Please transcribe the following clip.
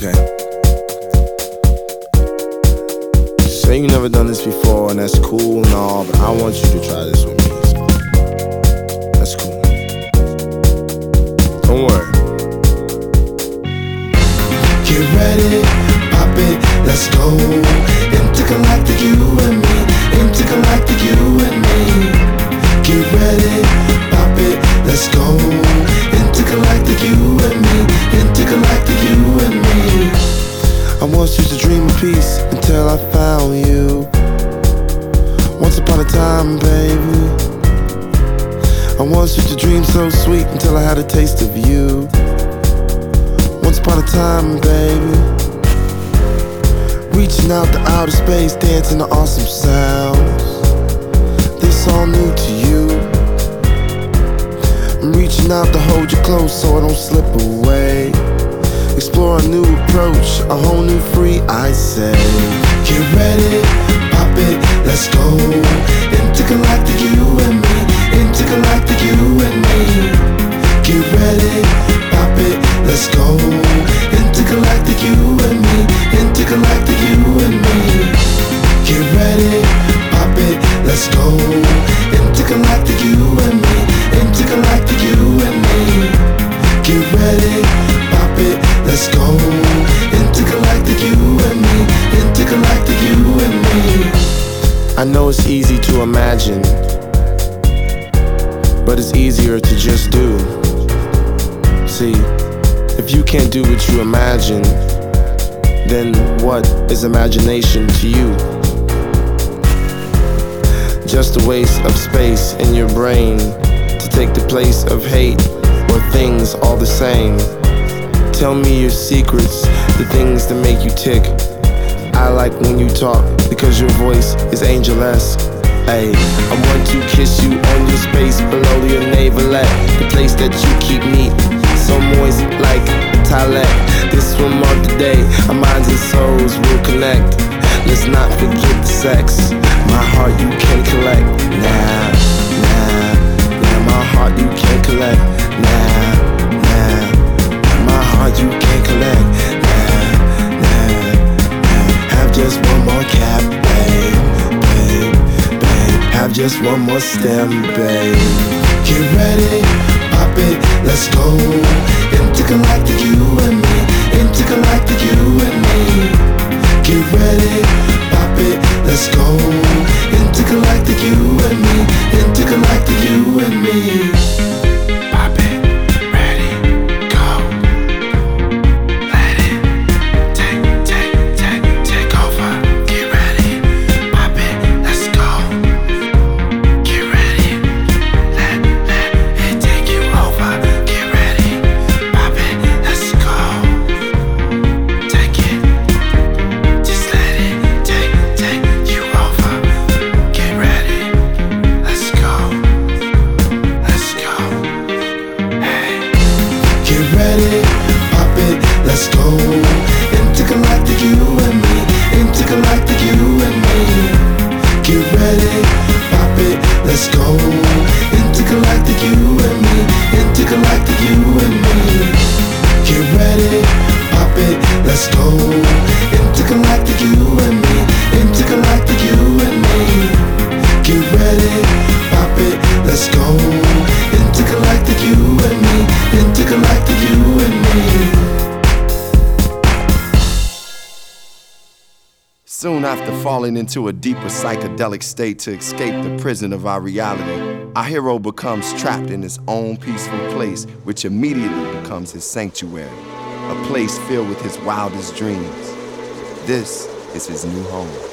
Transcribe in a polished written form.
Okay. Say you never done this before, and that's cool and all, but I want you to try this with me. So that's cool. Don't worry. Get ready, pop it, let's go. Intergalactic, you and me. Intergalactic, you and me. Get ready, pop it, let's go. Intergalactic, you and me. Intergalactic, you and me. I once used to dream of peace until I found you. Once upon a time, baby. I once used to dream so sweet until I had a taste of you. Once upon a time, baby. Reaching out to outer space, dancing to awesome sounds. This all new to you. I'm reaching out to hold you close so I don't slip away. Explore a new approach, a whole new free, I say. Get ready, pop it, let's go. Intergalactic, you and me. Intergalactic, you and me. Get ready, pop it, let's go. Intergalactic, you and me. Intergalactic, you and me. Get ready, pop it, let's go. Intergalactic, you and me. Intergalactic, you and me. Get ready, pop it, let's go. Intergalactic, you and me. Intergalactic, you and me. I know it's easy to imagine, but it's easier to just do. See, if you can't do what you imagine, then what is imagination to you? Just a waste of space in your brain to take the place of hate or things all the same. Tell me your secrets, the things that make you tick. I like when you talk because your voice is angel-esque. Ay, I want to kiss you on your space below your navelette, the place that you keep neat, so moist like a toilet. This will mark the day our minds and souls will connect. Let's not forget the sex. My heart you can collect. Nah, nah, nah. My heart you can collect. Nah, nah. My heart you can collect. Nah, nah, nah. Have just one more cap, babe, babe, babe. Have just one more stem, babe. Get ready, pop it, let's go. Intergalactic, you and me. Intergalactic, you and me. Get ready, pop it, let's go. Intergalactic, you and me. Intergalactic, you and me. Pop it, ready, go. Let it take over. Get ready, pop it, let's go. Get ready, let it take you over. Get ready, pop it, let's go. Take it, just let it take you over. Get ready, let's go. Let's go. Hey. Get ready, pop it, let's go. Intergalactic, you and me. Intergalactic, you and me. Get ready, pop it, let's go. Intergalactic, you and me. Intergalactic, you and me. Get ready, pop it, let's go. Intergalactic, you and me. Intergalactic, you and me. Get ready, pop it, let's go. Intergalactic, you and me. Intergalactic, you and me. Soon after falling into a deeper psychedelic state to escape the prison of our reality, our hero becomes trapped in his own peaceful place, which immediately becomes his sanctuary, a place filled with his wildest dreams. This is his new home.